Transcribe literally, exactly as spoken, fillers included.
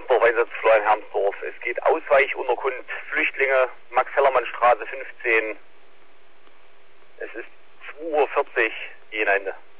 Hermsdorf, Einsatzflur in Hermsdorf. Es geht Ausweichunterkunft, Flüchtlinge, Max-Hellermann-Straße fünfzehn. Es ist zwei Uhr vierzig, Ende.